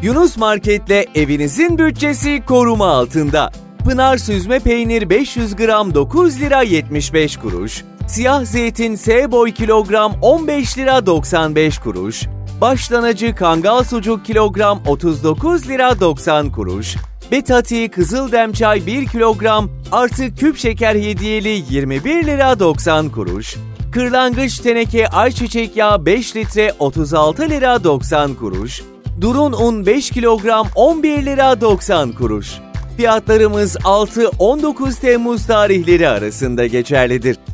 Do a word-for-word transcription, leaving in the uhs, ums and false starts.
Yunus Market'le evinizin bütçesi koruma altında. Pınar süzme peynir beş yüz gram dokuz lira yetmiş beş kuruş. Siyah zeytin S-boy kilogram on beş lira doksan beş kuruş. Başlanacı kangal sucuk kilogram otuz dokuz lira doksan kuruş. Betati Kızıldem çay bir kilogram artı küp şeker hediyeli yirmi bir lira doksan kuruş. Kırlangıç teneke ayçiçek yağı beş litre otuz altı lira doksan kuruş. Durun un beş kilogram on bir lira doksan kuruş. Fiyatlarımız altı on dokuz Temmuz tarihleri arasında geçerlidir.